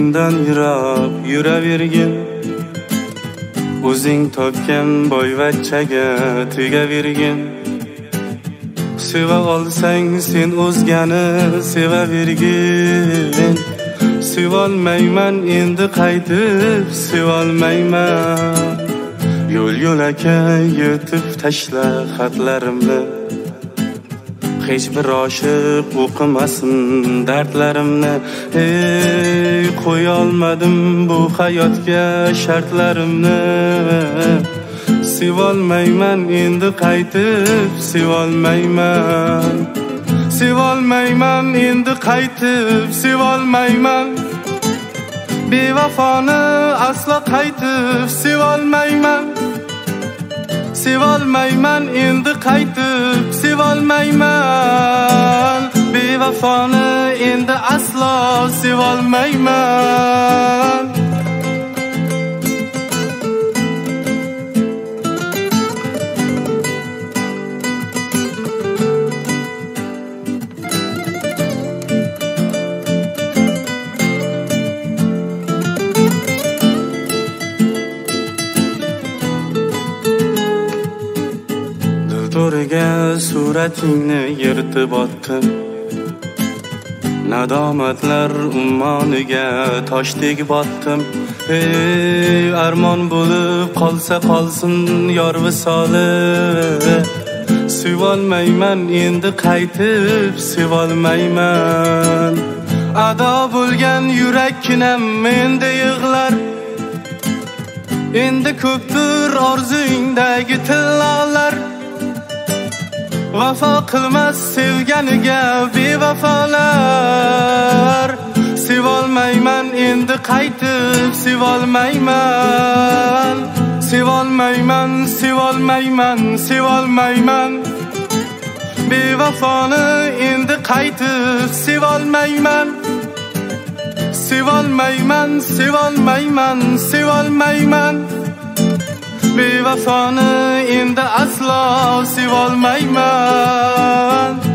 mendan yiroq yuravergin. O'zing topgan boyvachchaga tegavergin. Seva olsang sen o'zgani sevavergin. Sevolmayman endi qaytib sevolmayman. Yo'l-yo'lakay yetib tashla xatlarimni. Hech bir oshiq o'qimasin dardlarimni. Ey, qo'ya olmadim bu hayotga shartlarimni. Sevolmayman endi qaytib sevolmayman. Sevolmayman endi qaytib sevolmayman. Bevafoni aslo qaytib sevolmayman. Sevolmayman endi qaytib sevolmayman. Bevafoni endi aslo sevolmayman. To'riga suratingni yirtib otdim. Nadomatlar ummoniga toshdek botdim. Ey, armon bo'lib qolsa qolsin yor visoli. Sevolmayman endi qaytib sevolmayman. Ado bo'lgan yurakkinam menda yig'lar. Endi ko'pdir orzungdagi tillolar. Vafo qilmas sevganiga bevafolar. Sevolmayman endi qaytib sevolmayman. Sevolmayman, sevolmayman, sevolmayman. Bevafoni endi qaytib sevolmayman. Sevolmayman, sevolmayman, sevolmayman. Bevafoni endi aslo sevolmayman.